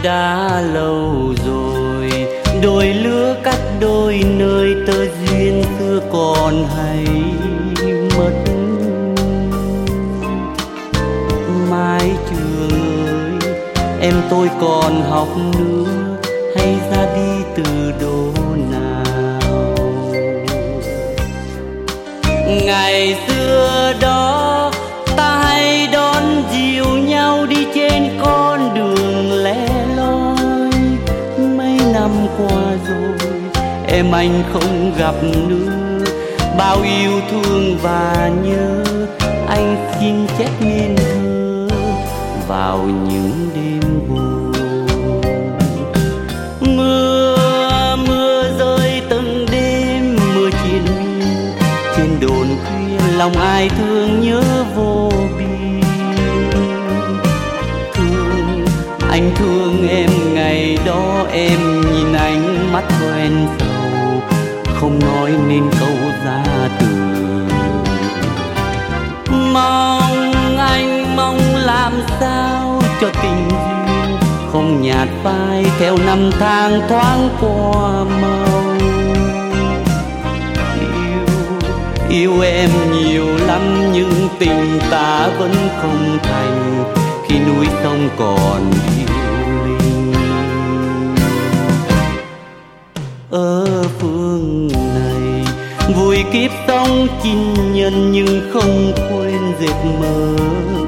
đã lâu rồi, đôi lứa cách đôi nơi, tơ duyên xưa còn hay mất. Mái trường ơi, em tôi còn học nữa, hay ra đi từ đâu nào? Ngày xưa đó ta hay đón dìu nhau đi trên con đường lẻ loi. Mấy năm qua rồi em anh không gặp nữa, bao yêu thương và nhớ anh xin chép nên thơ vào những đêm buồn. Mưa rơi từng đêm, mưa triền miên trên đồn khuya, lòng ai thương nhớ vô biên. Anh thương em ngày đó, em nhìn anh mắt quen sầu, không nói nên câu ra từ. Mong làm sao cho tình duyên không nhạt phai theo năm tháng thoáng qua mau. Yêu em nhiều lắm nhưng tình ta vẫn không thành, khi núi sông còn điêu linh. Ở phương này vui kiếp sống chinh nhân, nhưng không quên dệt mơ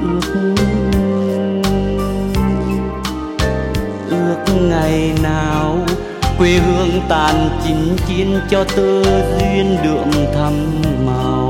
ước ngày nào quê hương tàn chinh chiến, cho tơ duyên đượm thắm màu.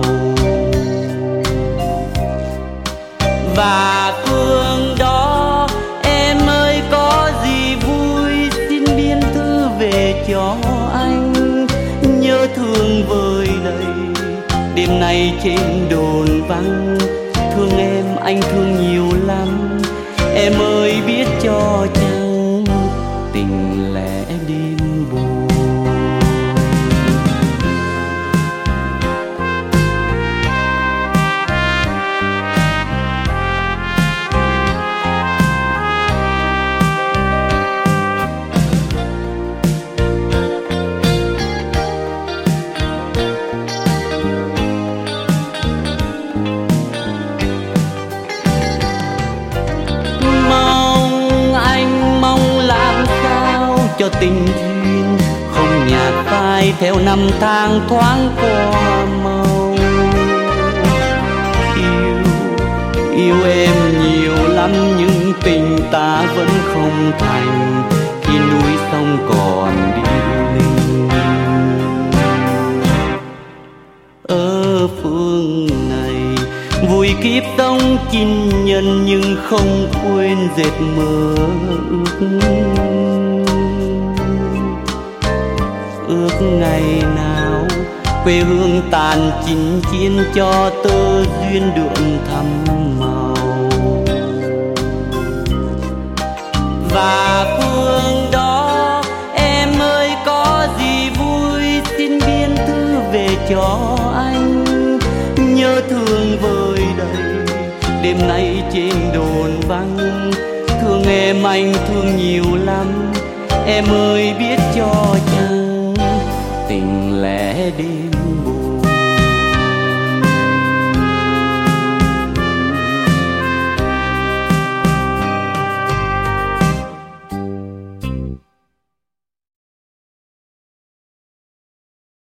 Và phương đó em ơi có gì vui, xin biên thư về cho anh. Nhớ thương vơi đầy đêm nay trên đồn vắng, thương em anh thương nhiều lắm. Em ơi biết cho chăng tình lẽ đêm buồn. Cho tình duyên không nhạt phai theo năm tháng thoáng qua mau. Yêu em nhiều lắm nhưng tình ta vẫn không thành, khi núi sông còn điêu linh. Ở phương này vui kiếp sống chinh nhân, nhưng không quên dệt mơ ước ngày nào quê hương tàn chinh chiến, cho tơ duyên đượm thắm màu. Và phương đó em ơi có gì vui, xin biên thư về cho anh. Nhớ thương vơi đầy đêm nay trên đồn vắng, thương em anh thương nhiều lắm. Em ơi biết cho chăng tình lẽ đêm